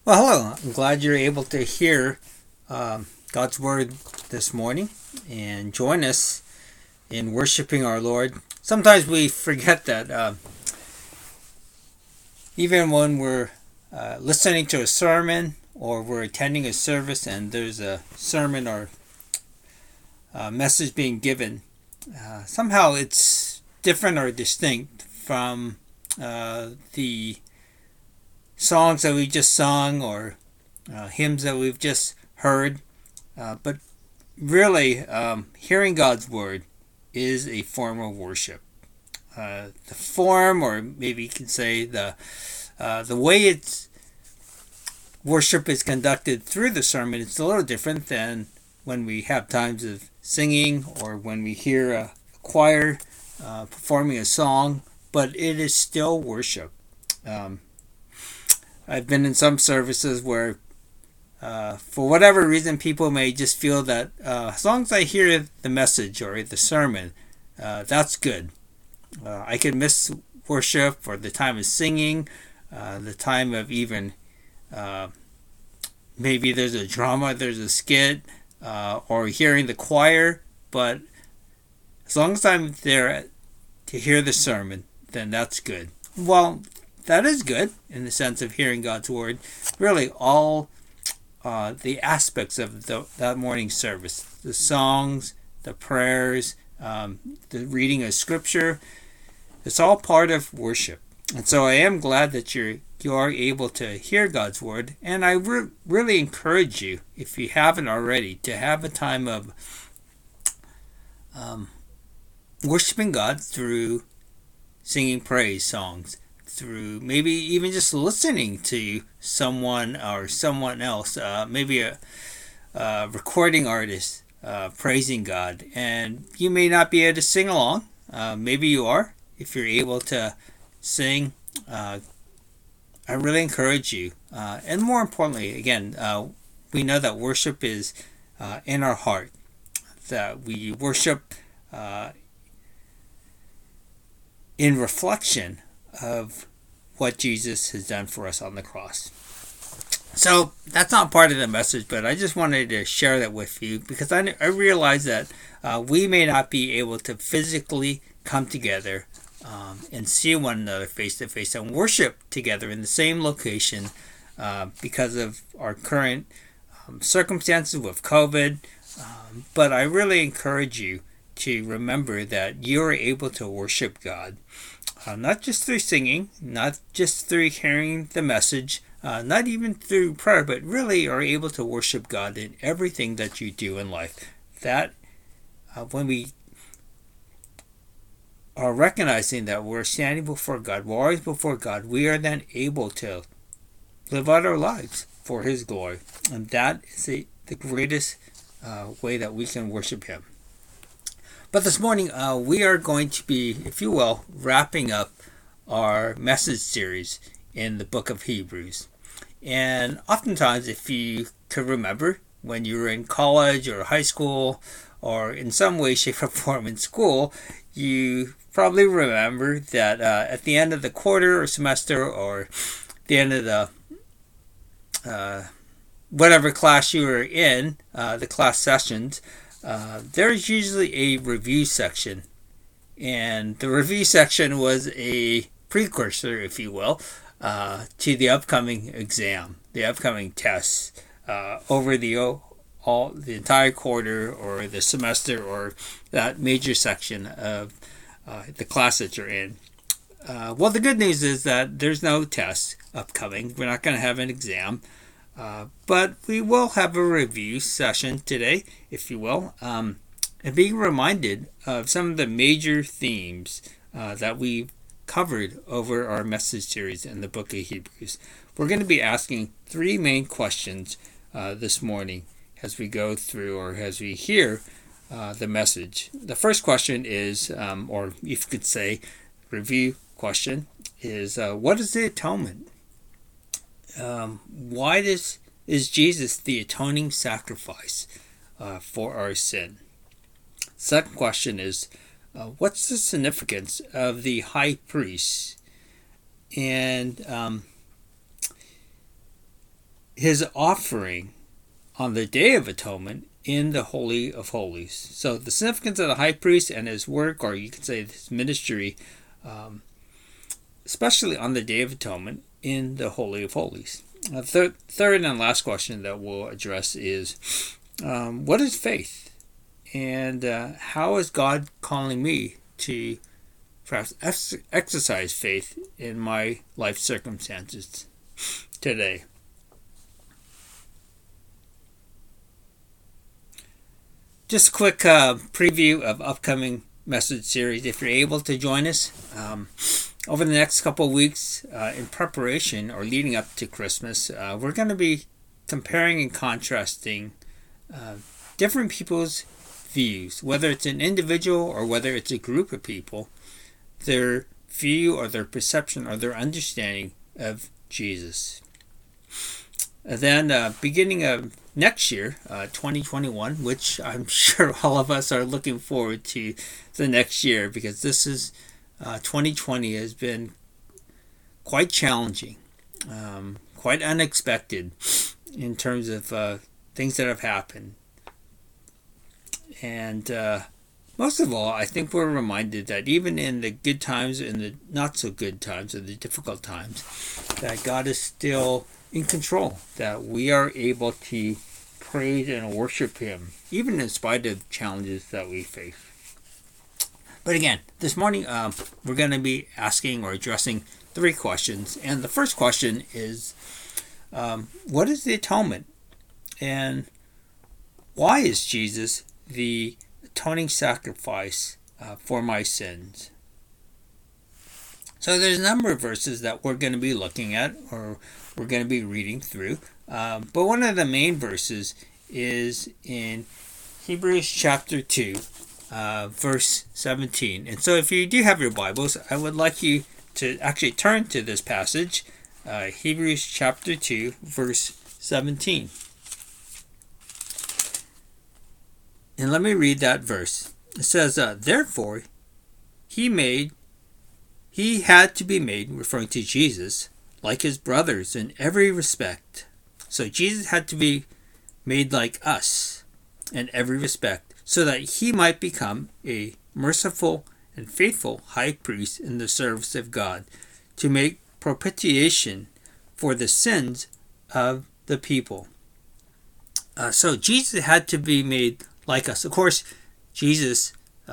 Well, hello. I'm glad you're able to hear God's Word this morning and join us in worshiping our Lord. Sometimes we forget that even when we're listening to a sermon or we're attending a service and there's a sermon or a message being given, somehow it's different or distinct from the songs that we just sung or hymns that we've just heard. But really, hearing God's Word is a form of worship. The form, or maybe you can say the way it's worship is conducted through the sermon, it's a little different than when we have times of singing or when we hear a choir performing a song, but it is still worship. I've been in some services where, for whatever reason, people may just feel that as long as I hear the message or the sermon, that's good. I could miss worship or the time of singing, the time of even maybe there's a drama, there's a skit, or hearing the choir, but as long as I'm there to hear the sermon, then that's good. Well, that is good in the sense of hearing God's Word. Really, all the aspects of that morning service, the songs, the prayers, the reading of Scripture, it's all part of worship. And so I am glad that you are able to hear God's Word. And I really encourage you, if you haven't already, to have a time of worshiping God through singing praise songs, through maybe even just listening to someone or someone else, maybe a recording artist praising God. And you may not be able to sing along. Maybe you are. If you're able to sing, I really encourage you. And more importantly, again, we know that worship is in our heart, that we worship in reflection of what Jesus has done for us on the cross. So that's not part of the message, but I just wanted to share that with you because I realize that we may not be able to physically come together and see one another face to face and worship together in the same location because of our current circumstances with COVID. But I really encourage you to remember that you are able to worship God. Not just through singing, not just through hearing the message, not even through prayer, but really are able to worship God in everything that you do in life. That when we are recognizing that we're standing before God, we're always before God, we are then able to live out our lives for His glory. And that is the greatest way that we can worship Him. But this morning, we are going to be, if you will, wrapping up our message series in the book of Hebrews. And oftentimes, if you could remember, when you were in college or high school, or in some way, shape, or form in school, you probably remember that at the end of the quarter or semester, or the end of the whatever class you were in, the class sessions, there's usually a review section. And the review section was a precursor, if you will, to the upcoming exam, the upcoming tests over the entire quarter or the semester or that major section of the class that you're in. Well, the good news is that there's no test upcoming. We're not going to have an exam. But we will have a review session today, if you will, and being reminded of some of the major themes that we've covered over our message series in the book of Hebrews. We're going to be asking three main questions this morning as we go through or as we hear the message. The first question is, or if you could say, review question is, what is the atonement? Why is Jesus the atoning sacrifice for our sin? Second question is, what's the significance of the high priest? And his offering on the Day of Atonement in the Holy of Holies. So the significance of the high priest and his work, or you could say his ministry, especially on the Day of Atonement in the Holy of Holies. Third and last question that we'll address is, what is faith? And how is God calling me to perhaps exercise faith in my life circumstances today? Just a quick preview of upcoming message series. If you're able to join us over the next couple of weeks in preparation or leading up to Christmas, we're going to be comparing and contrasting different people's views, whether it's an individual or whether it's a group of people, their view or their perception or their understanding of Jesus. And then beginning of next year, 2021, which I'm sure all of us are looking forward to the next year, because this is 2020 has been quite challenging, quite unexpected in terms of things that have happened. And most of all, I think we're reminded that even in the good times and the not so good times and the difficult times, that God is still in control, that we are able to praise and worship Him, even in spite of challenges that we face. But again, this morning we're going to be asking or addressing 3 questions. And the first question is, what is the atonement? And why is Jesus the atoning sacrifice for my sins? So there's a number of verses that we're going to be looking at, or we're going to be reading through. But one of the main verses is in Hebrews chapter 2, verse 17. And so if you do have your Bibles, I would like you to actually turn to this passage, Hebrews chapter 2, verse 17. And let me read that verse. It says, therefore, he had to be made, referring to Jesus, like his brothers in every respect. So Jesus had to be made like us in every respect, so that he might become a merciful and faithful high priest in the service of God, to make propitiation for the sins of the people. So Jesus had to be made like us. Of course, Jesus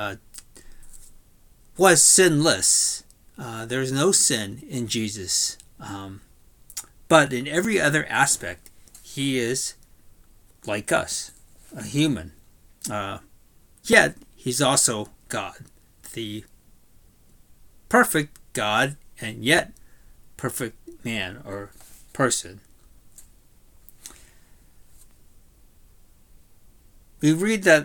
was sinless. There's no sin in Jesus. But in every other aspect, he is like us, a human. Yet, he's also God, the perfect God, and yet perfect man or person. We read that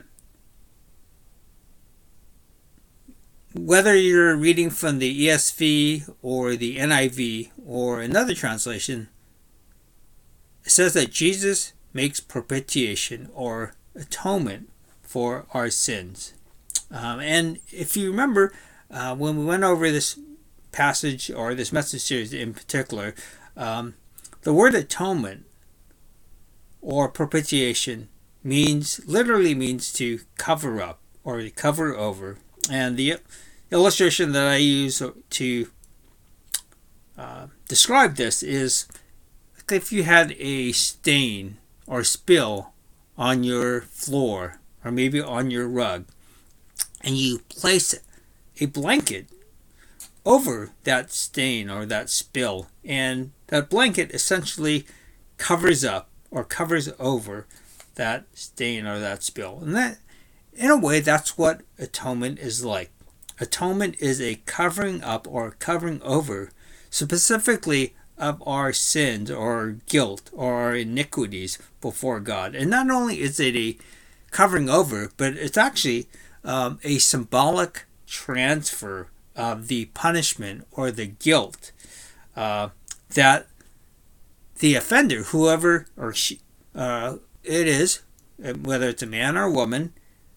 whether you're reading from the ESV or the NIV or another translation, it says that Jesus makes propitiation or atonement for our sins. And if you remember, when we went over this passage or this message series in particular, the word atonement or propitiation literally means to cover up or to cover over. And the illustration that I use to describe this is if you had a stain or spill on your floor or maybe on your rug, and you place a blanket over that stain or that spill, and that blanket essentially covers up or covers over that stain or that spill. And that, in a way, that's what atonement is like. Atonement is a covering up or covering over, specifically of our sins or guilt or our iniquities before God. And not only is it a covering over, but it's actually a symbolic transfer of the punishment or the guilt that the offender, whoever or she, it is, whether it's a man or a woman,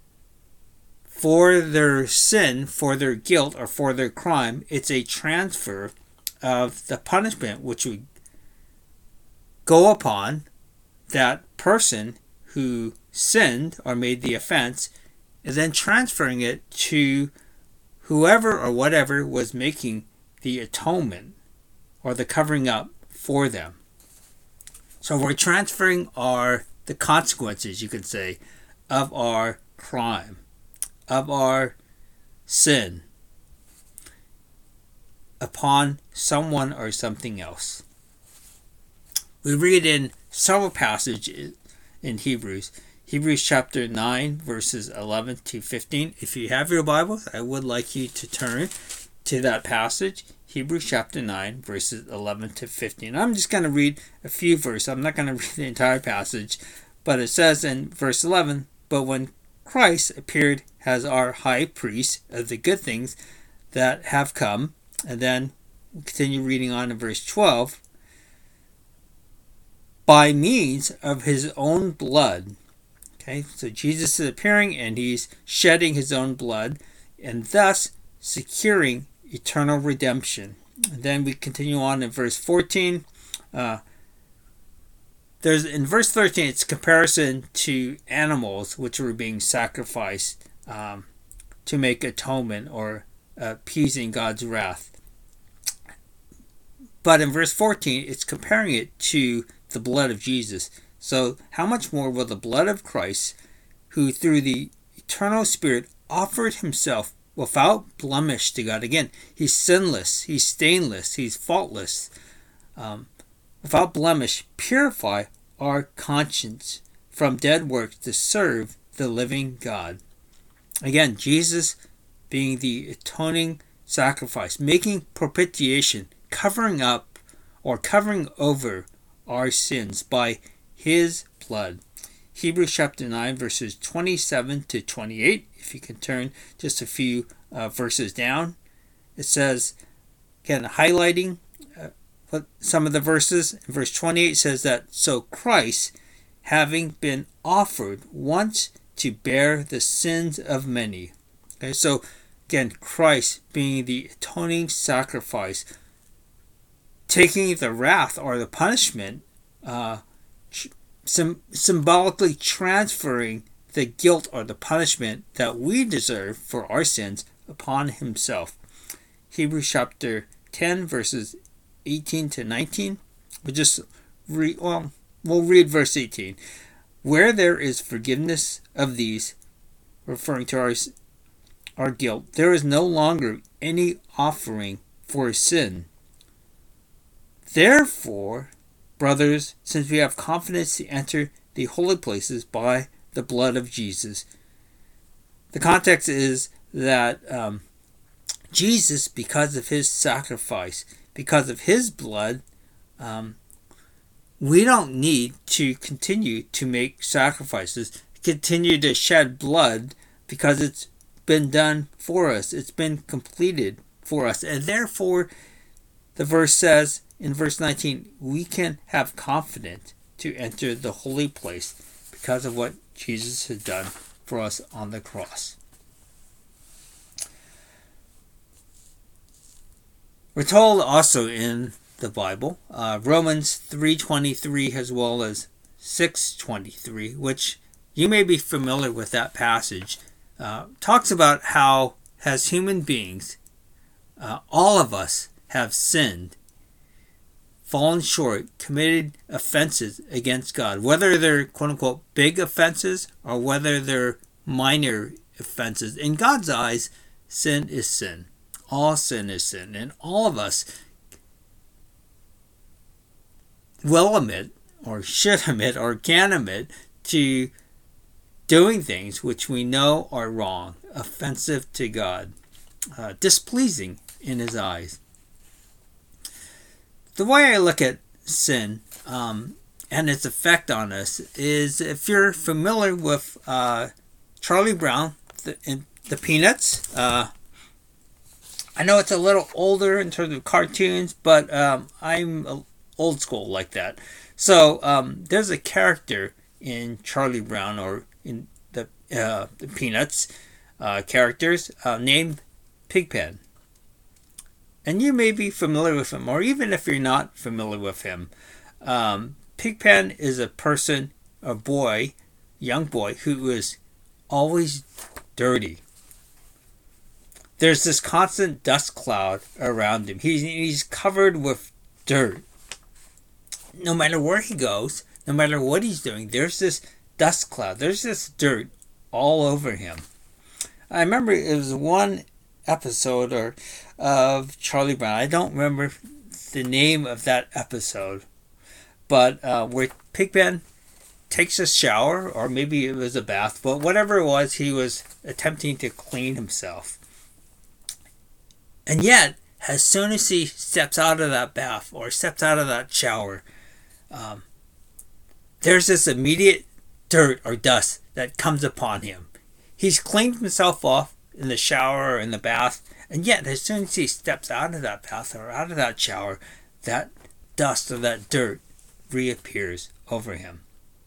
for their sin, for their guilt, or for their crime, it's a transfer of the punishment which would go upon that person who sinned or made the offense, and then transferring it to whoever or whatever was making the atonement or the covering up for them. So we're transferring the consequences, you could say, of our crime, of our sin, upon someone or something else. We read in several passages in Hebrews chapter 9, verses 11 to 15. If you have your Bibles, I would like you to turn to that passage, Hebrews chapter 9, verses 11 to 15. I'm just going to read a few verses. I'm not going to read the entire passage, but it says in verse 11, "But when Christ appeared as our high priest of the good things that have come," and then we continue reading on in verse 12, "by means of his own blood." Okay, so Jesus is appearing and he's shedding his own blood and thus securing eternal redemption. And then we continue on in verse 14. In verse 13, it's comparison to animals which were being sacrificed to make atonement or appeasing God's wrath. But in verse 14, it's comparing it to the blood of Jesus. So how much more will the blood of Christ, who through the eternal Spirit offered himself without blemish to God. Again, he's sinless, he's stainless, he's faultless. Without blemish, purify our conscience from dead works to serve the living God. Again, Jesus being the atoning sacrifice, making propitiation, covering up or covering over our sins by his blood. Hebrews chapter 9, verses 27 to 28. If you can turn just a few verses down, it says, again, highlighting some of the verses. In verse 28 says that, "So Christ, having been offered once to bear the sins of many." Okay, so again, Christ being the atoning sacrifice, taking the wrath or the punishment, symbolically transferring the guilt or the punishment that we deserve for our sins upon himself. Hebrews chapter 10, verses 18 to 19. We'll read verse 18. "Where there is forgiveness of these," referring to our guilt, "there is no longer any offering for sin. Therefore, brothers, since we have confidence to enter the holy places by the blood of Jesus." The context is that Jesus, because of his sacrifice, because of his blood, we don't need to continue to make sacrifices, continue to shed blood, because it's been done for us. It's been completed for us. And therefore, the verse says in verse 19, we can have confidence to enter the holy place because of what Jesus has done for us on the cross. We're told also in the Bible, Romans 3:23 as well as 6:23, which you may be familiar with that passage, talks about how as human beings, all of us have sinned, fallen short, committed offenses against God, whether they're quote-unquote big offenses or whether they're minor offenses. In God's eyes, sin is sin. All sin is sin. And all of us will admit, or should admit, or can admit to doing things which we know are wrong, offensive to God, displeasing in his eyes. The way I look at sin and its effect on us is, if you're familiar with Charlie Brown, the Peanuts, I know it's a little older in terms of cartoons, but I'm old school like that. So there's a character in Charlie Brown, or in the Peanuts characters, named Pigpen. And you may be familiar with him, or even if you're not familiar with him. Pigpen is a person, a boy, young boy, who is always dirty. There's this constant dust cloud around him. He's covered with dirt. No matter where he goes, no matter what he's doing, there's this dust cloud. There's this dirt all over him. I remember it was one episode of Charlie Brown. I don't remember the name of that episode, but where Pigpen takes a shower, or maybe it was a bath, but whatever it was, he was attempting to clean himself. And yet, as soon as he steps out of that bath or steps out of that shower, there's this immediate dirt or dust that comes upon him. He's cleaned himself off in the shower or in the bath, and yet as soon as he steps out of that bath or out of that shower, that dust or that dirt reappears over him.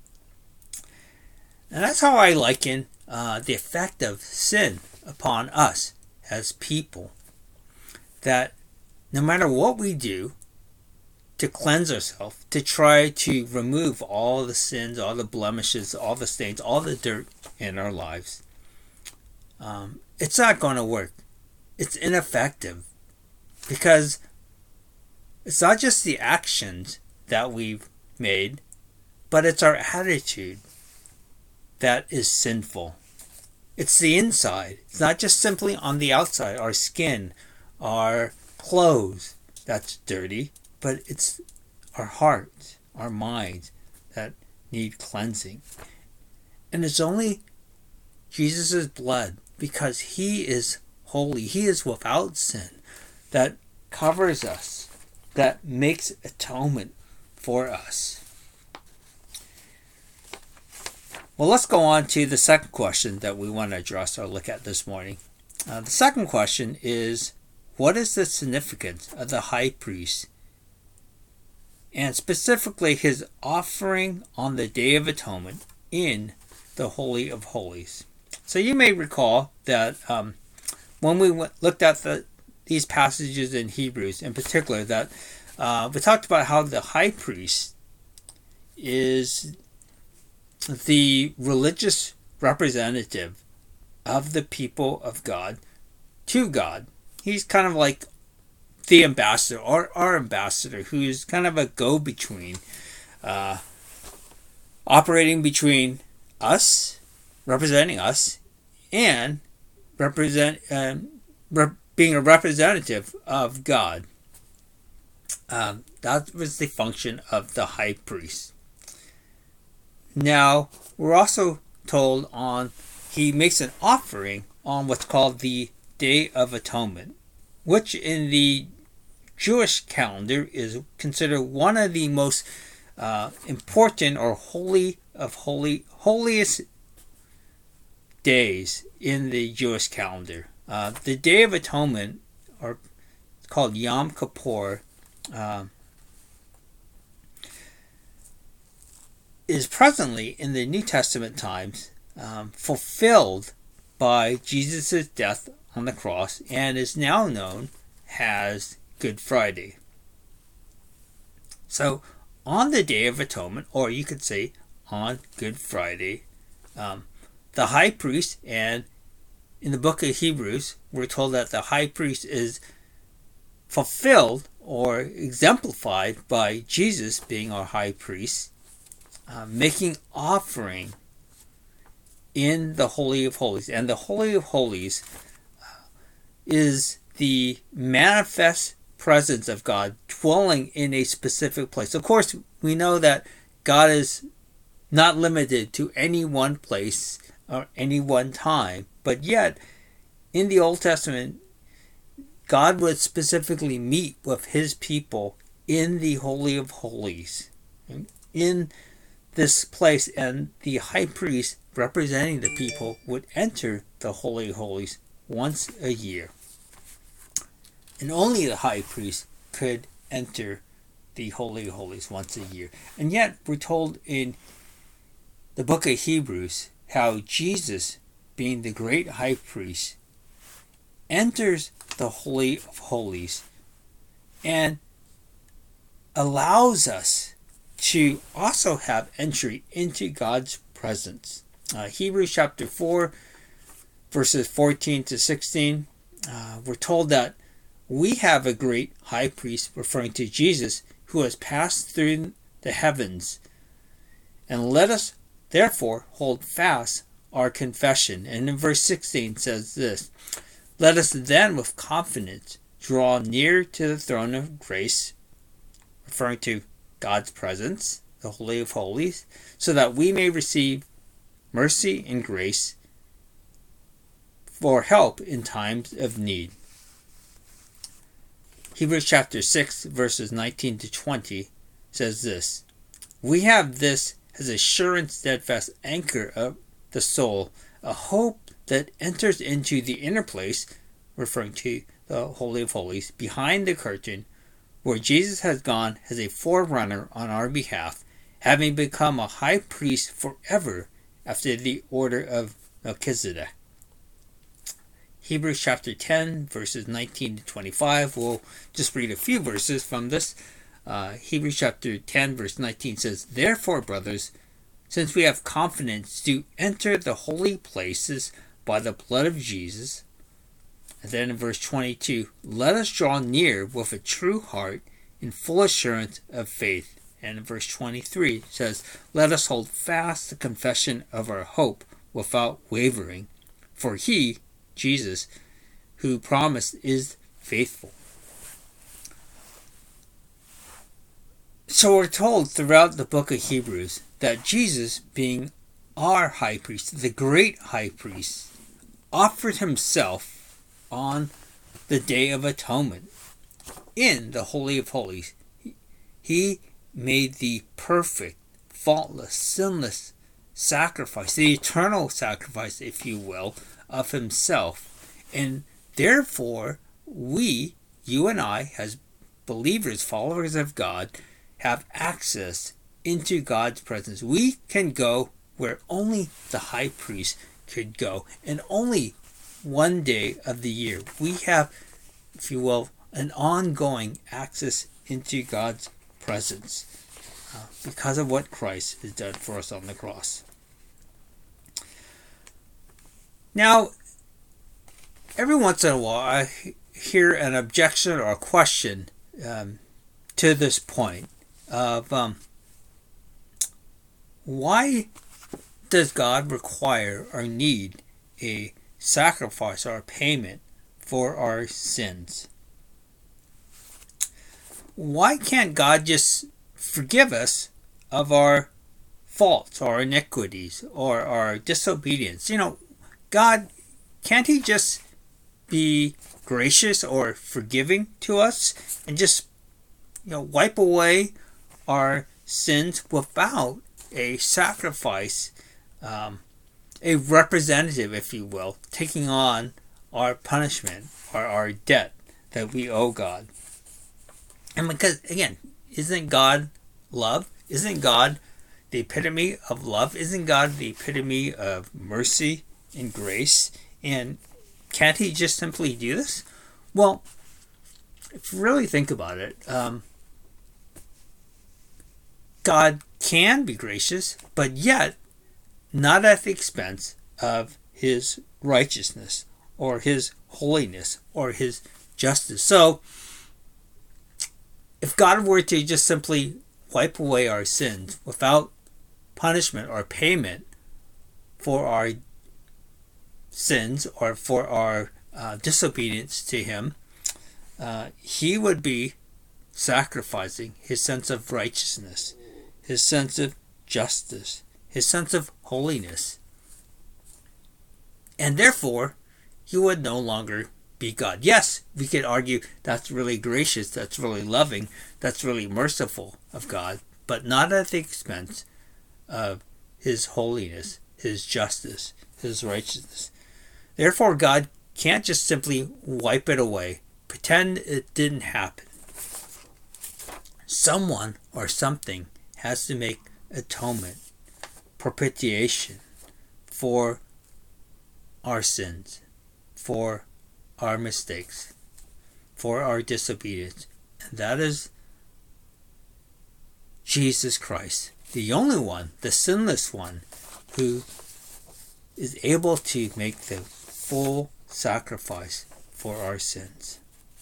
And that's how I liken the effect of sin upon us as people. That no matter what we do to cleanse ourselves, to try to remove all the sins, all the blemishes, all the stains, all the dirt in our lives, it's not going to work. It's ineffective. Because it's not just the actions that we've made, but it's our attitude that is sinful. It's the inside. It's not just simply on the outside, our skin, our clothes that's dirty, but it's our hearts, our minds that need cleansing. And it's only Jesus' blood, because he is holy, he is without sin, that covers us, that makes atonement for us. Well, let's go on to the second question that we want to address or look at this morning. The second question is, what is the significance of the high priest, and specifically his offering on the Day of Atonement in the Holy of Holies? So you may recall that when we looked at these passages in Hebrews in particular, that we talked about how the high priest is the religious representative of the people of God to God. He's kind of like the ambassador, or our ambassador, who's kind of a go-between, operating between us, representing us, and being a representative of God. That was the function of the high priest. Now, we're also told he makes an offering on what's called the Day of Atonement, which in the Jewish calendar is considered one of the most important or holiest days in the Jewish calendar. The Day of Atonement, or it's called Yom Kippur, is presently in the New Testament times fulfilled by Jesus' death on the cross, and is now known as Good Friday. So on the Day of Atonement, or you could say on Good Friday, the high priest, and in the book of Hebrews, we're told that the high priest is fulfilled or exemplified by Jesus being our high priest, making offering in the Holy of Holies. And the Holy of Holies is the manifest presence of God dwelling in a specific place. Of course, we know that God is not limited to any one place or any one time, but yet in the Old Testament, God would specifically meet with his people in the Holy of Holies, in this place, and the high priest representing the people would enter the Holy of Holies once a year. And only the high priest could enter the Holy of Holies once a year. And yet we're told in the book of Hebrews how Jesus, being the great high priest, enters the Holy of Holies and allows us to also have entry into God's presence. Hebrews chapter 4, verses 14 to 16, we're told that we have a great high priest, referring to Jesus, who has passed through the heavens. And let us therefore hold fast our confession. And in verse 16 says this: let us then with confidence draw near to the throne of grace, referring to God's presence, the Holy of Holies, so that we may receive mercy and grace for help in times of need. Hebrews chapter 6, verses 19 to 20 says this: we have this as a sure and steadfast anchor of the soul, a hope that enters into the inner place, referring to the Holy of Holies, behind the curtain, where Jesus has gone as a forerunner on our behalf, having become a high priest forever after the order of Melchizedek. Hebrews chapter 10, verses 19 to 25. We'll just read a few verses from this. Hebrews chapter 10, verse 19 says, therefore, brothers, since we have confidence to enter the holy places by the blood of Jesus. And then in verse 22, let us draw near with a true heart in full assurance of faith. And in verse 23 it says, let us hold fast the confession of our hope without wavering, for he, Jesus, who promised, is faithful. So we're told throughout the book of Hebrews that Jesus, being our high priest, the great high priest, offered himself on the Day of Atonement in the Holy of Holies. He made the perfect, faultless, sinless sacrifice, the eternal sacrifice, if you will, of himself. And therefore, we, you and I, as believers, followers of God, have access into God's presence. We can go where only the high priest could go, and only one day of the year. We have, if you will, an ongoing access into God's presence because of what Christ has done for us on the cross. Now, every once in a while, I hear an objection or a question to this point of why does God require or need a sacrifice or a payment for our sins? Why can't God just forgive us of our faults or iniquities or our disobedience? God, can't he just be gracious or forgiving to us and just wipe away our sins without a sacrifice, a representative, if you will, taking on our punishment or our debt that we owe God? And because, again, isn't God love? Isn't God the epitome of love? Isn't God the epitome of mercy and grace? And can't he just simply do this? Well, if you really think about it, God can be gracious, but yet not at the expense of his righteousness or his holiness or his justice. So, if God were to just simply wipe away our sins without punishment or payment for our sins or for our disobedience to him, he would be sacrificing his sense of righteousness, his sense of justice, his sense of holiness. And therefore, he would no longer be God. Yes, we could argue that's really gracious, that's really loving, that's really merciful of God, but not at the expense of his holiness, his justice, his righteousness. Therefore, God can't just simply wipe it away, pretend it didn't happen. Someone or something has to make atonement, propitiation for our sins, for our mistakes, for our disobedience. And that is Jesus Christ, the only one, the sinless one, who is able to make the full sacrifice for our sins.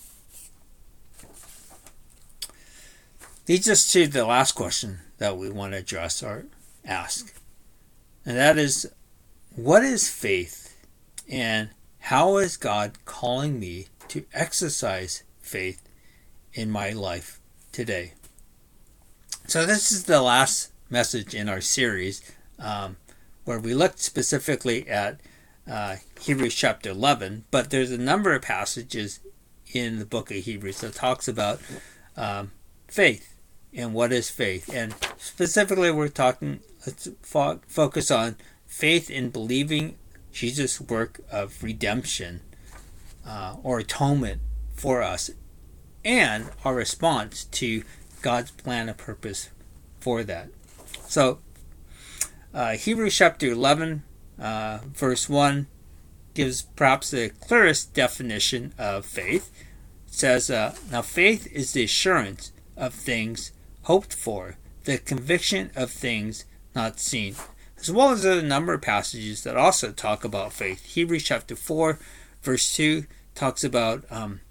Leads us to the last question that we want to address or ask. And that is, what is faith? And how is God calling me to exercise faith in my life today? So this is the last message in our series, where we looked specifically at Hebrews chapter 11, but there's a number of passages in the book of Hebrews that talks about faith and what is faith. And specifically let's focus on faith in believing Jesus' work of redemption or atonement for us, and our response to God's plan and purpose for that. So Hebrews chapter 11 verse 1 gives perhaps the clearest definition of faith. It says, now faith is the assurance of things hoped for, the conviction of things not seen. As well as a number of passages that also talk about faith. Hebrews chapter 4 verse 2 talks about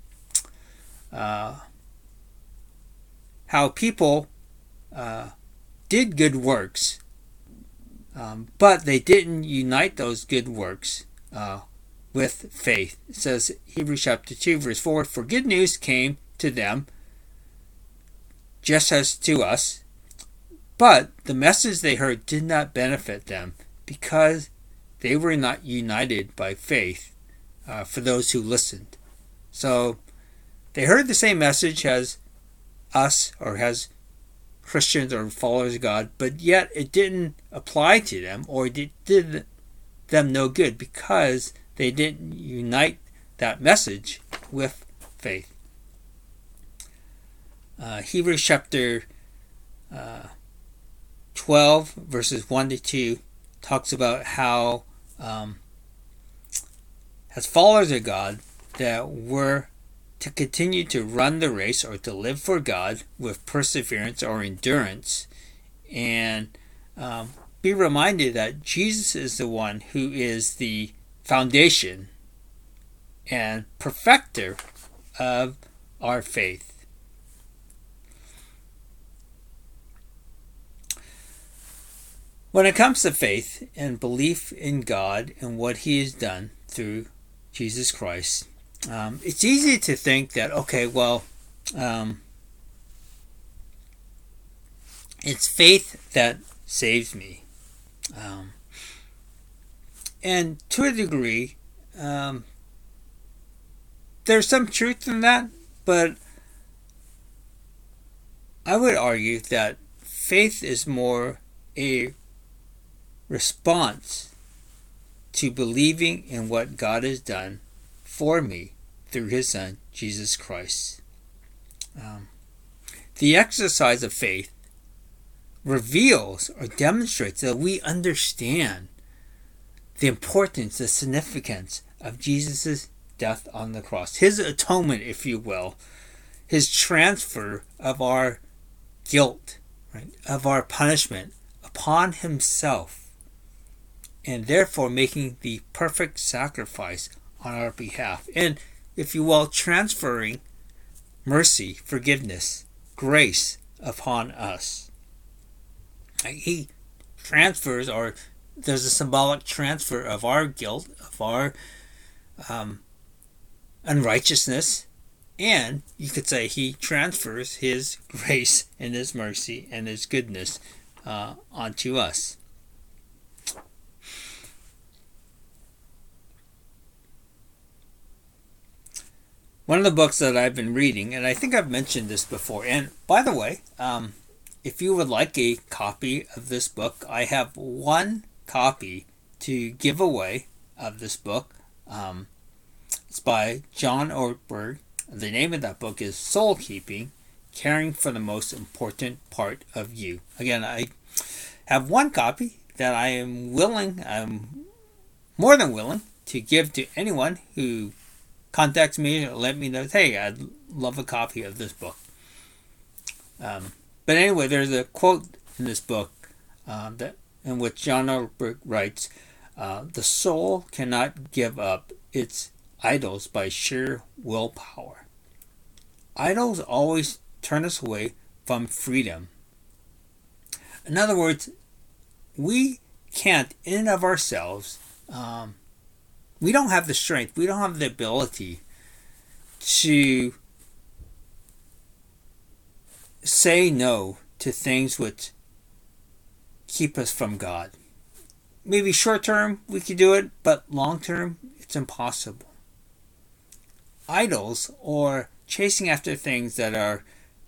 how people did good works, but they didn't unite those good works with faith. It says, Hebrews chapter 2 verse 4, for good news came to them just as to us, but the message they heard did not benefit them because they were not united by faith for those who listened. So they heard the same message as us, or as Christians or followers of God, but yet it didn't apply to them, or it did them no good because they didn't unite that message with faith. Hebrews chapter 12 verses 1 to 2 talks about how as followers of God that we're to continue to run the race, or to live for God with perseverance or endurance, and be reminded that Jesus is the one who is the foundation and perfecter of our faith. When it comes to faith and belief in God and what He has done through Jesus Christ, it's easy to think that, okay, well, it's faith that saves me. And to a degree, there's some truth in that, but I would argue that faith is more a response to believing in what God has done for me through His Son, Jesus Christ. The exercise of faith reveals or demonstrates that we understand the importance, the significance of Jesus' death on the cross, His atonement, if you will, His transfer of our guilt, right, of our punishment upon Himself, and therefore making the perfect sacrifice on our behalf. And, if you will, transferring mercy, forgiveness, grace upon us. He transfers, or there's a symbolic transfer of our guilt, of our unrighteousness, and you could say He transfers His grace and His mercy and His goodness onto us. One of the books that I've been reading, and I think I've mentioned this before, and by the way, if you would like a copy of this book, I have one copy to give away of this book. It's by John Ortberg. The name of that book is Soul Keeping, Caring for the Most Important Part of You. Again, I have one copy that I'm more than willing to give to anyone who contacts me or let me know, hey, I'd love a copy of this book. But anyway, there's a quote in this book in which John Ortberg writes, "The soul cannot give up its idols by sheer willpower. Idols always turn us away from freedom." In other words, we can't, in and of ourselves, we don't have the strength, we don't have the ability to say no to things which keep us from God. Maybe short term we could do it, but long term it's impossible. Idols, or chasing after things that are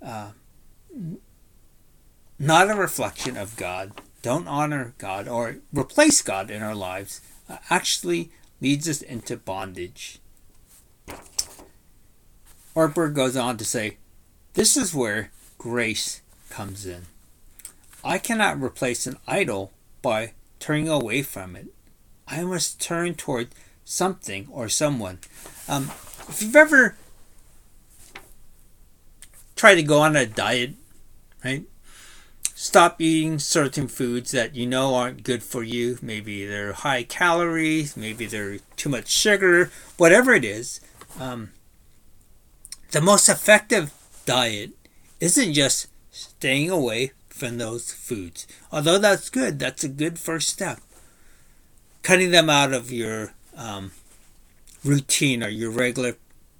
not a reflection of God, don't honor God, or replace God in our lives, actually leads us into bondage. Ortberg goes on to say, "This is where grace comes in. I cannot replace an idol by turning away from it. I must turn toward something or someone." If you've ever tried to go on a diet, right? Stop eating certain foods that you know aren't good for you. Maybe they're high calories, maybe they're too much sugar, whatever it is. The most effective diet isn't just staying away from those foods. Although that's good, that's a good first step. Cutting them out of your routine or your regular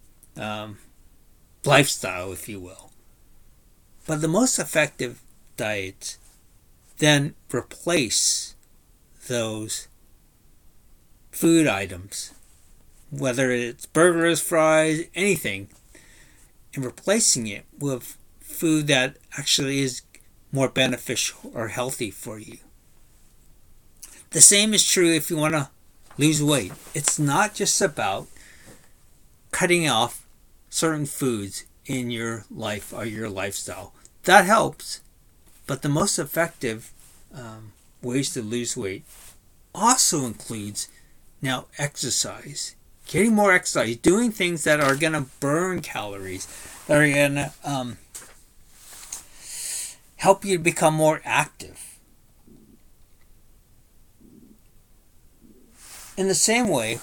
lifestyle, if you will. But the most effective diets then replace those food items, whether it's burgers, fries, anything, and replacing it with food that actually is more beneficial or healthy for you. The same is true if you want to lose weight. It's not just about cutting off certain foods in your life or your lifestyle. That helps, but the most effective ways to lose weight also includes now exercise. Getting more exercise, doing things that are going to burn calories, that are going to help you to become more active. In the same way,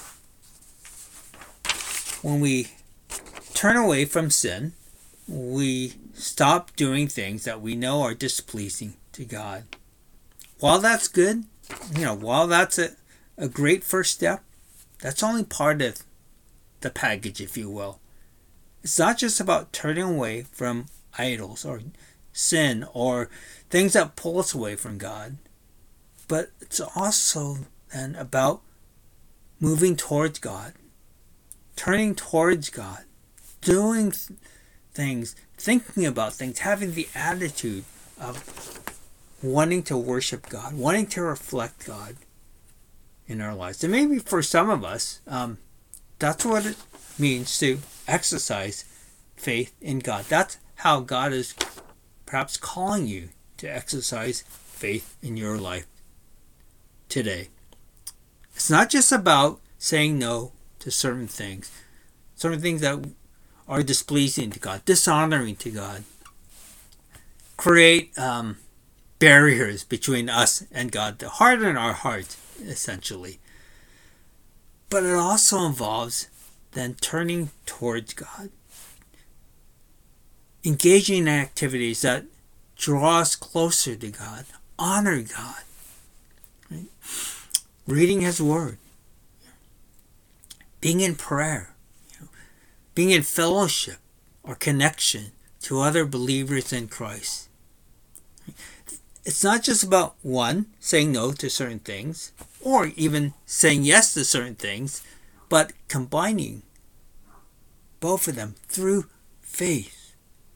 when we turn away from sin, we stop doing things that we know are displeasing to God. While that's good, while that's a great first step, that's only part of the package, if you will. It's not just about turning away from idols or sin or things that pull us away from God, but it's also then about moving towards God, turning towards God, doing things, thinking about things, having the attitude of wanting to worship God, wanting to reflect God in our lives. And maybe for some of us, that's what it means to exercise faith in God. That's how God is perhaps calling you to exercise faith in your life today. It's not just about saying no to certain things that are displeasing to God, dishonoring to God, create barriers between us and God to harden our hearts, essentially. But it also involves then turning towards God, engaging in activities that draw us closer to God, honor God, right? Reading His Word, being in prayer, being in fellowship or connection to other believers in Christ. It's not just about one, saying no to certain things, or even saying yes to certain things, but combining both of them through faith.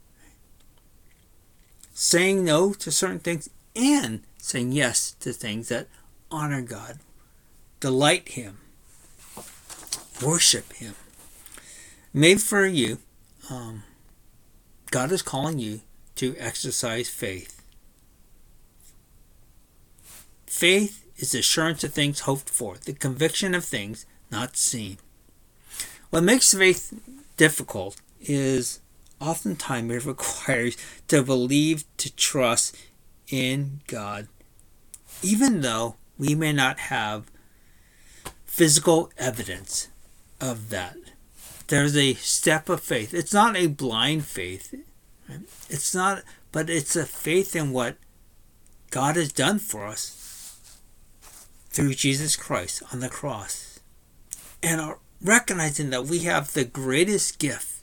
Saying no to certain things and saying yes to things that honor God, delight Him, worship Him. Maybe for you, God is calling you to exercise faith. Faith is the assurance of things hoped for, the conviction of things not seen. What makes faith difficult is oftentimes it requires to believe, to trust in God, even though we may not have physical evidence of that. There's a step of faith. It's not a blind faith. Right? It's not, but it's a faith in what God has done for us through Jesus Christ on the cross. And recognizing that we have the greatest gift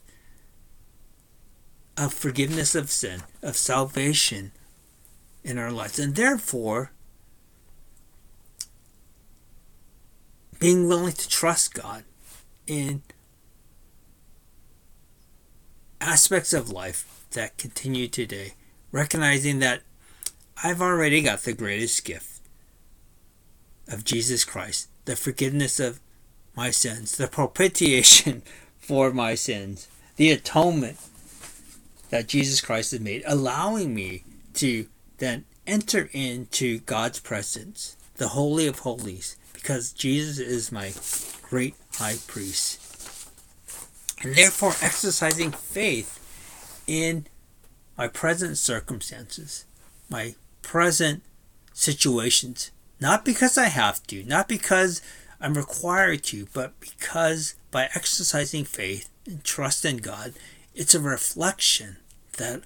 of forgiveness of sin, of salvation in our lives. And therefore, being willing to trust God in aspects of life that continue today. Recognizing that I've already got the greatest gift of Jesus Christ, the forgiveness of my sins, the propitiation for my sins, the atonement that Jesus Christ has made, allowing me to then enter into God's presence, the Holy of Holies, because Jesus is my great high priest. And therefore exercising faith in my present circumstances, my present situations, not because I have to, not because I'm required to, but because by exercising faith and trust in God, it's a reflection that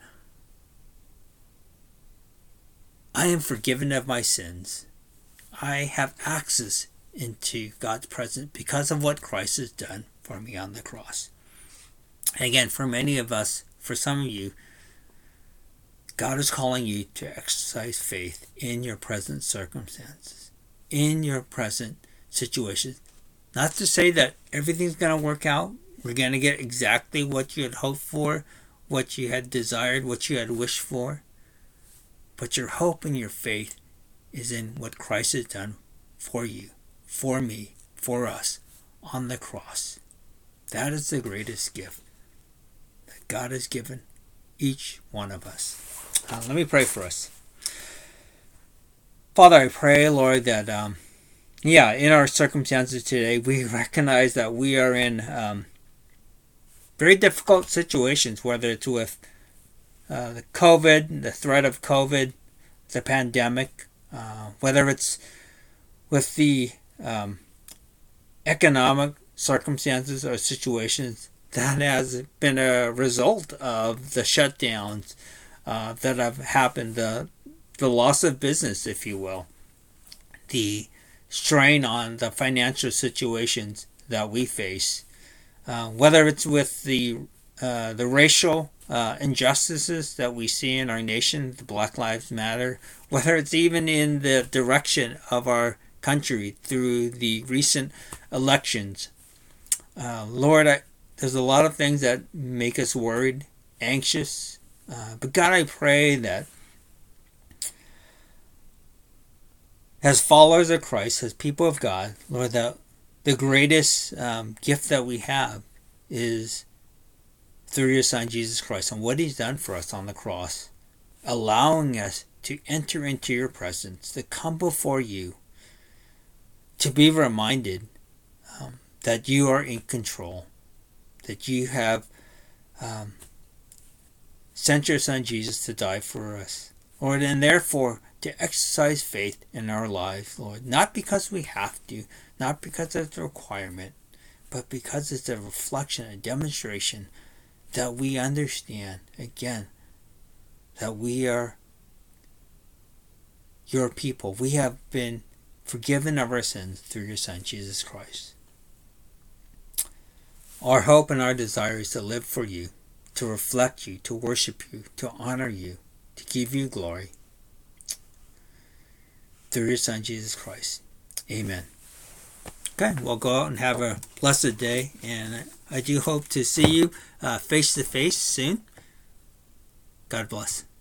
I am forgiven of my sins. I have access into God's presence because of what Christ has done for me on the cross. And again, for many of us, for some of you, God is calling you to exercise faith in your present circumstances, in your present situations. Not to say that everything's going to work out. We're going to get exactly what you had hoped for, what you had desired, what you had wished for. But your hope and your faith is in what Christ has done for you, for me, for us, on the cross. That is the greatest gift that God has given each one of us. Let me pray for us. Father, I pray, Lord, that in our circumstances today, we recognize that we are in very difficult situations, whether it's with the COVID, the threat of COVID, the pandemic, whether it's with the economic circumstances or situations that has been a result of the shutdowns that have happened, the loss of business, if you will, the strain on the financial situations that we face, whether it's with the racial injustices that we see in our nation, the Black Lives Matter, whether it's even in the direction of our country through the recent elections. Lord, there's a lot of things that make us worried, anxious, but God, I pray that as followers of Christ, as people of God, Lord, that the greatest gift that we have is through your Son, Jesus Christ, and what He's done for us on the cross, allowing us to enter into your presence, to come before you, to be reminded that you are in control, that you have sent your Son Jesus to die for us, Lord, and therefore to exercise faith in our lives, Lord, not because we have to, not because it's a requirement, but because it's a reflection, a demonstration that we understand, again, that we are your people. We have been forgiven of our sins through your Son, Jesus Christ. Our hope and our desire is to live for you, to reflect you, to worship you, to honor you, to give you glory through your Son, Jesus Christ. Amen. Okay, well, go out and have a blessed day, and I do hope to see you face to face soon. God bless.